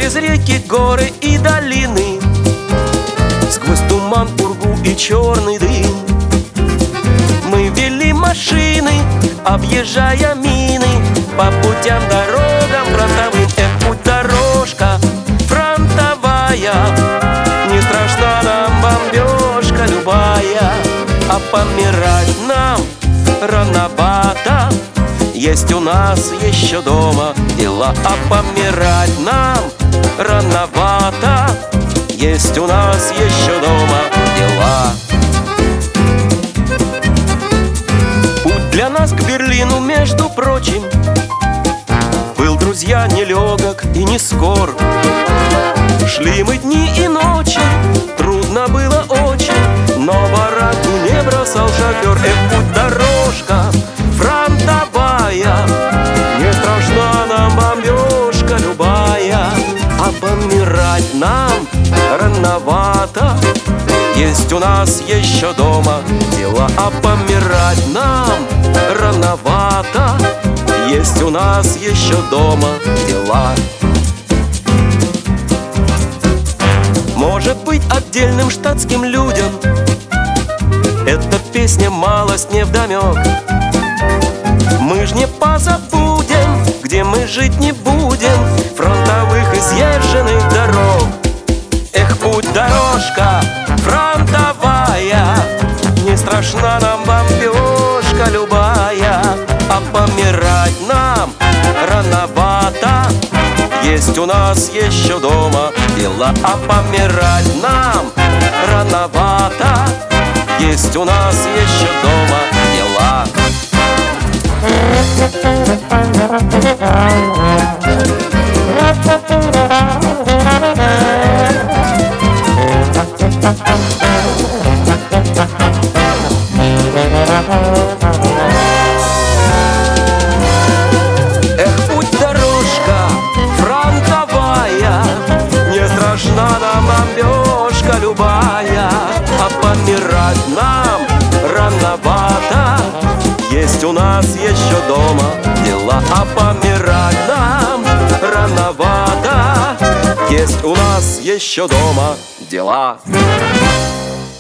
Через реки, горы и долины, сквозь туман, пургу и черный дым, мы вели машины, объезжая мины, по путям, дорогам фронтовым. Путь дорожка фронтовая, не страшна нам бомбежка любая, а помирать нам рановато, есть у нас еще дома дела. А помирать нам рановато, есть у нас еще дома дела. Путь для нас к Берлину, между прочим, был, друзья, нелегок и не скор. Шли мы дни и ночи, трудно было очень, но бараку не бросал шофер. Путь дорожка фронтовая, не страшна нам бомбежка любая, а помирать нам рановато, есть у нас еще дома дела. А помирать нам рановато, есть у нас еще дома дела. Может быть, отдельным штатским людям эта песня малость невдомек. Мы ж не позабудем, где мы жить не будем, фронтовых изъезженных дорог. Эх, путь дорожка фронтовая, не страшна нам бомбежка любая, а помирать нам рановато, есть у нас еще дома дела. А помирать нам рановато, есть у нас еще дома дела. Эх, путь дорожка фронтовая, не страшна нам бомбежка любая, а помирать нам рановато, есть у нас еще дома дела. А помирать нам рановато, есть у нас еще дома дела.